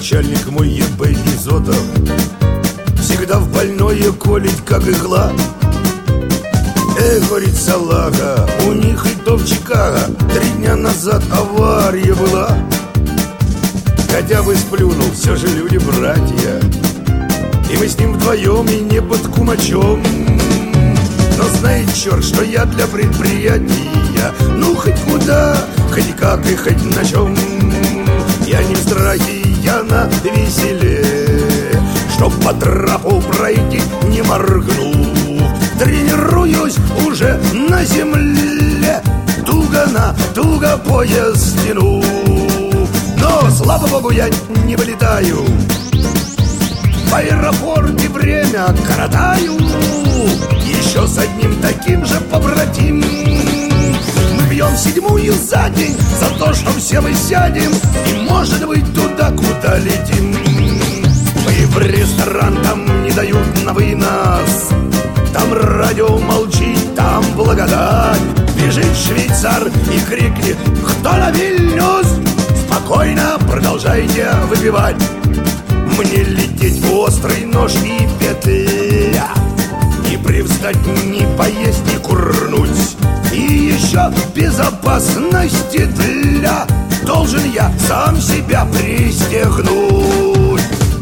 начальник мой ЕБ Изотов всегда в больное колить, как игла. Говорит салага, у них и то в Чикаго 3 дня назад авария была. Хотя бы сплюнул, все же люди братья, и мы с ним вдвоем и не под кумачом. Но знает черт, что я для предприятия, ну хоть куда, хоть как и хоть на чем. Я не в страхе, я на веселе, чтоб по трапу пройти не моргнув. Тренируюсь уже на земле, туго пояс тяну. Но, слава богу, я не вылетаю, в аэропорте время коротаю. Еще с одним таким же побратим мы бьем 7-ю за день за то, что все мы сядем и, может быть, туда, куда летим. Мы в ресторан там не дают на вынос, там радио молчит, там благодать. Бежит швейцар и крикнет: кто на Вильнюс? Спокойно продолжайте выпивать. Мне лететь в острый нож и петля, не привстать, не поесть, не курнуть. И еще безопасности для должен я сам себя пристегнуть.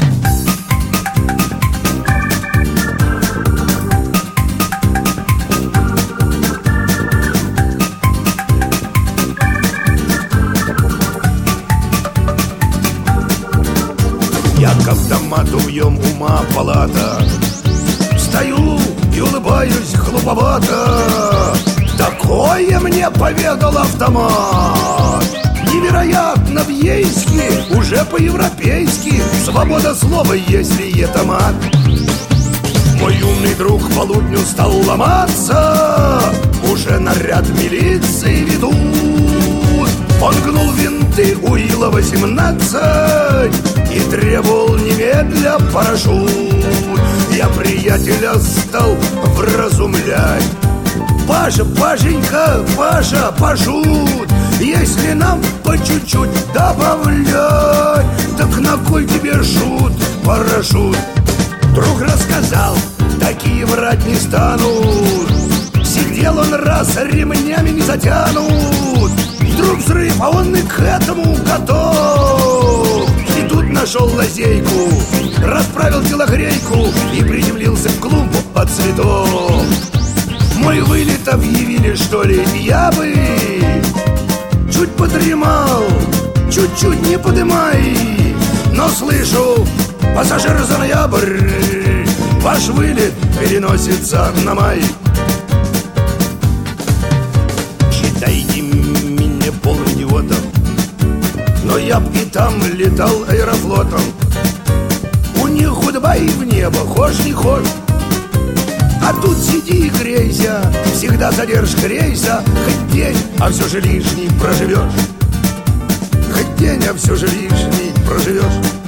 Я к автомату в ем ума палата, стою и улыбаюсь глуповато. Такое мне поведал автомат. Невероятно в Ейске, уже по-европейски свобода слова, если это мат. Мой умный друг к полудню стал ломаться, уже наряд милиции ведут. Он гнул винты у Ила-18 и требовал немедля парашют. Я приятеля стал вразумлять: Паша, Пашенька, Паша, пошут, если нам по чуть-чуть добавлять, так на кой тебе шут, парашют? Друг рассказал, такие врать не станут. Сидел он раз, ремнями не затянут. Вдруг взрыв, а он и к этому готов. И тут нашел лазейку, расправил телогрейку и приземлился в клумбу от цветов. Мой вылет объявили, что ли, я бы чуть подремал, чуть-чуть не подымай. Но слышу, пассажир за ноябрь, ваш вылет переносится на май. Считайте меня полуидиотом, но я б и там летал аэрофлотом. У них гудбай в небо, хошь не хошь, а тут сиди и грейся, всегда задержка рейса. Хоть день, а все же лишний проживешь, хоть день, а все же лишний проживешь.